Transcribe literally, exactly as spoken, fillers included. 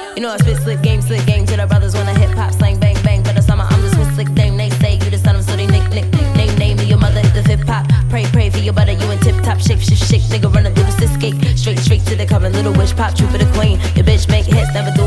You know I spit slick game, slick game to the brothers when I hip hop slang bang bang. For the summer I'm the Swiss slick dame. They say you the son of so they nick nick name name me your mother the hip hop. Pray pray for your butter you in tip top shape shit shake nigga run up do the sis cake straight straight to the cover little wish pop true for the